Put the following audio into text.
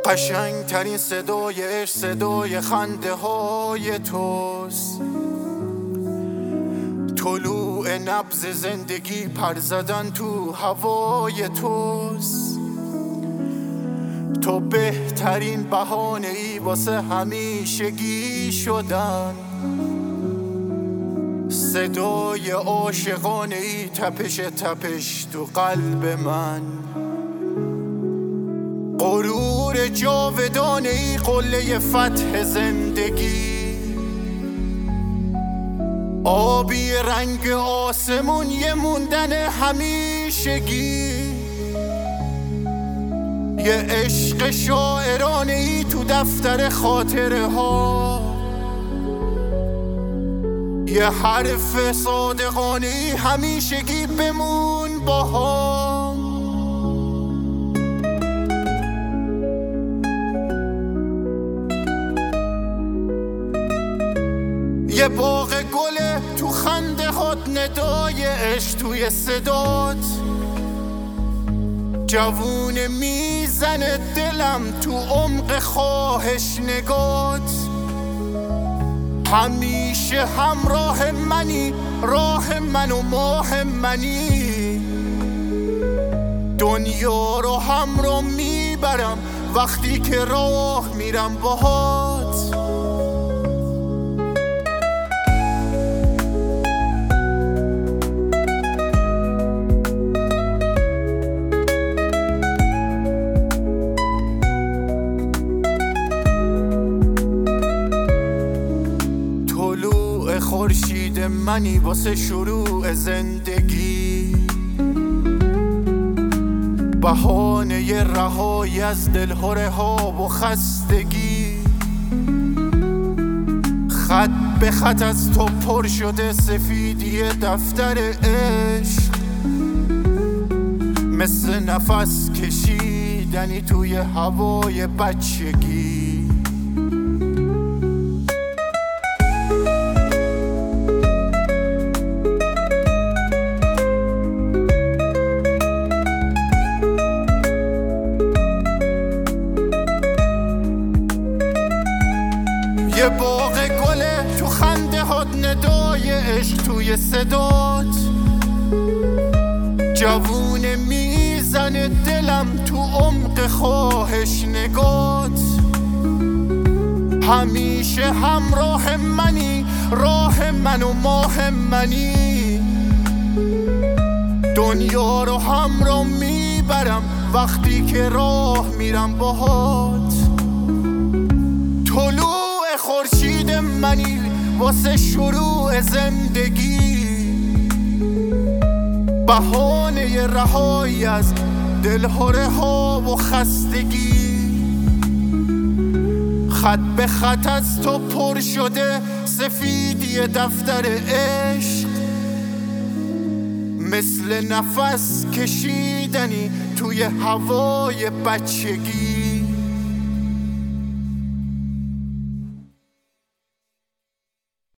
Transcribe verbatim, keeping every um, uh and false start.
قشنگ ترین صدای عشق صدای خنده های توست. طلوع نبض زندگی پر زدن تو هوای توست. تو بهترین بهانه ای واسه همیشگی شدن. صدای عاشقانه ای تپش تپش تو قلب من. غرور جاودانه ای قله فتح زندگی. آبی رنگ آسمون یه موندن همیشگی. یه عشق شاعرانه ای تو دفتر خاطره ها. یه حرف صادقانه ای همیشگی بمون با هم. یه باغ گله تو خنده هات ندای عشق توی صدات. جوون میزنه دلم تو عمق خواهش نگات. همیشه همراه منی، راه من و ماه منی. دنیا رو همراه میبرم وقتی که راه میرم باهات. خورشید منی واسه شروع زندگی. بهانه رهایی از دلهره ها و خستگی. خط به خط از تو پر شده سفیدی دفتر عشق. مثل نفس کشیدنی توی هوای بچگی. یه باغ گله تو خنده هات ندای عشق توی صدات. جوون میزنه دلم تو عمق خواهش نگات. همیشه همراه منی، راه من و ماه منی. دنیا رو همراه میبرم وقتی که راه میرم باهات. طلوع خورشید منی واسه شروع زندگی. بهانه رهایی از دلهره ها و خستگی. خط به خط از تو پر شده سفیدی دفتر عشق. مثل نفس کشیدنی توی هوای بچگی.